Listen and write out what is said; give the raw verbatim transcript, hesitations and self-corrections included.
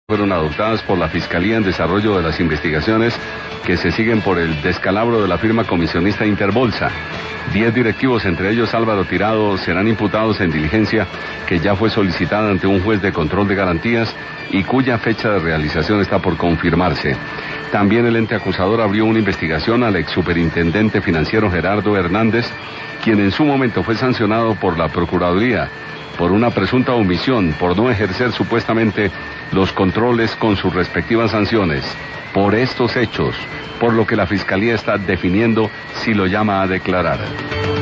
fueron adoptadas por la Fiscalía en desarrollo de las investigaciones que se siguen por el descalabro de la firma comisionista Interbolsa. Diez directivos, entre ellos Álvaro Tirado, serán imputados en diligencia que ya fue solicitada ante un juez de control de garantías y cuya fecha de realización está por confirmarse. También el ente acusador abrió una investigación al exsuperintendente financiero Gerardo Hernández, quien en su momento fue sancionado por la Procuraduría por una presunta omisión, por no ejercer supuestamente los controles con sus respectivas sanciones. Por estos hechos, por lo que la Fiscalía está definiendo si lo llama a declarar.